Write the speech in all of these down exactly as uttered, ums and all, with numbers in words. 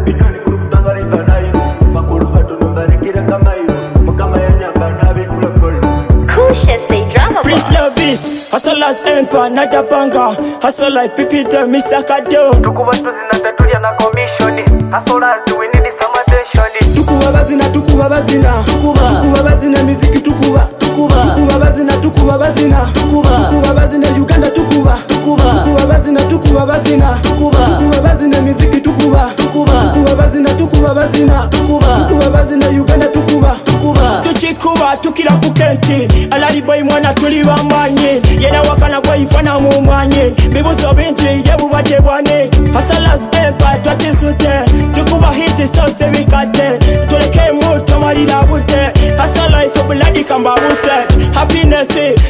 bidoni kurukutanga riva nairo bakulu batono barekera kamairo mukama yanyamba nabekula folo. Kusha say drama. Prince Lovis, hustle as empire, not a banga. Hustle like Pipita, Mister Kado. Tukuba tuzina tatulia na commission. Hustle as we need some attention. Tukuba bazina, tukuba bazina. Tukuba, tukuba bazina miziki tukuba. Tukuba, tukuba bazina, tukuba bazina. Tukuba, tukuba bazina Uganda tukuba. Tukuba, tukuba bazina, tukuba bazina. Tukuba, tukuba bazina miziki tukuba. Tukuba, tukuba bazina, tukuba bazina. Tukuba, tukuba bazina Uganda tukuba. Tukuba, tuchikuba tukira kukenti. Alali boy mwana tuli bamanye. Yena wakana boy fana mumanye. Bibuzo binti yebu bate bwane. Hasalas empire twachisute. Tukuba hiti sose wikate. Tuleke muto marila bute. Hasa life bloody kamba buse. Happiness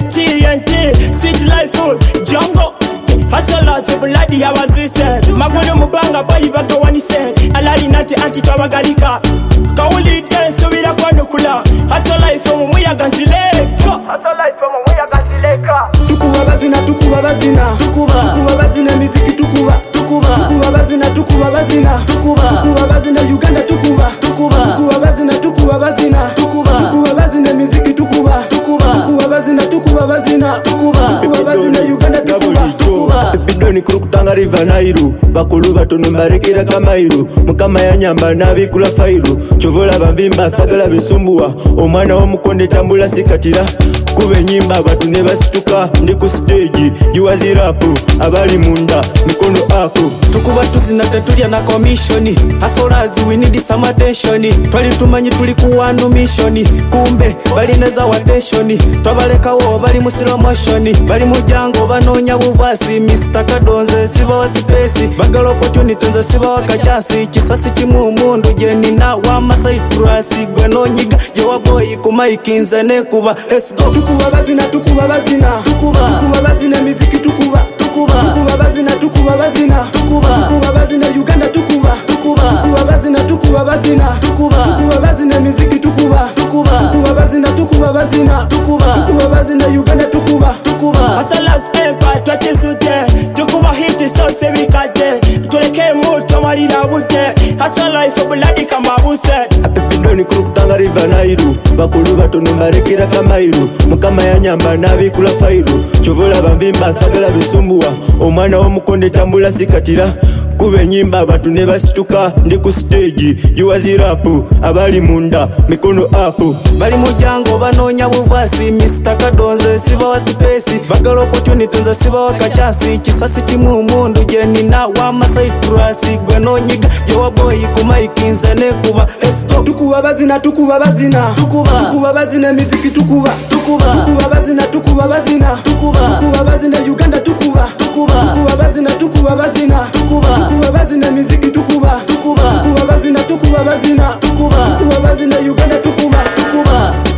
T N T sweet life jungle. Hasalas bloody yabazise. Magwele mubanga boy bagawanise. Alali nati anti tabagalika. Kauli tenso bila kwa nukula. Hasa life mumuyaga nzileka. Hustle life from we are gasileka. tukuba bazina, tukuba bazina. Tukuba, tukuba bazina miziki tukuba. Tukuba, tukuba bazina, tukuba bazina. Tukuba, tukuba bazina Uganda tukuba. Tukuba, tukuba bazina, tukuba bazina. Tukuba, tukuba bazina miziki tukuba. Tukuba, tukuba bazina, tukuba bazina. Tukuba, tukuba bazina Uganda tukuba. Tukuba, bidoni kurukutanga riva nairo bakulu batono barekera kamairo mukama yanyamba nabekula fairo chovola bavimba sagala besumbuwa omwana w'omukonde tambula sikatira kuba enyimba abantu ne basituka ndi ku stage yuwazirapo abali munda mikono apo. tukuba tuzina tetulya na commission. Hustlers we need some attention. Twali tumanyi tuli kuwanu mission. Kumbe bali neza wa attention. Twabalekawo bali mu slow motion. Bali mu jango banoonya buvasi. Mister Kadonze siba wa space. Bagala opportunity nze siba wa kachasi. Kisasi kimu mundu jeni na wa Masai Trasi. Gwe nonyiga jewa boy ku mic nze ne kuba. Let's go. Tukuba bazina, tukuba bazina. Tukuba, tukuba bazina miziki tukuba. Tukuba, tukuba bazina, tukuba bazina. Tukuba, tukuba bazina Uganda tukuba. Tukuba, tukuba bazina, tukuba bazina. Tukuba, tukuba bazina miziki tukuba. Tukuba, tukuba bazina, tukuba bazina. Tukuba, tukuba bazina Uganda tukuba. Tukuba, Hasalas empire twachisute. Tukuba hiti sose wikate. Tuleke muto marila bute. Hasa life bloody kamba buse. bidoni kurukutanga riva nairo bakulu batono barekera kamairo mukama yanyamba nabekula fairo chovola bavimba sagala besumbuwa omwana w'omukonde tambula sikatira kuba enyimba abantu ne basituka ndi ku stage yuwazirapo abali munda mikono apo. bali mu jango banoonya buvasi. Mister Kadonze siba wa space. Bagala opportunity nze siba wa kachasi. Kisasi kimu mundu jeni na wa Masai Trasi. Gwe nonyiga jewa boy ku mic nze ne kuba. Let's go. Tukuba bazina, tukuba bazina. Tukuba, tukuba bazina miziki tukuba. Tukuba, tukuba bazina, tukuba bazina. Tukuba, tukuba bazina Uganda tukuba. Tukuba, tukuba bazina, tukuba bazina. Tukuba, tukuba bazina miziki tukuba. Tukuba, tukuba bazina, tukuba bazina. Tukuba, tukuba bazina Uganda tukuba. Tukuba.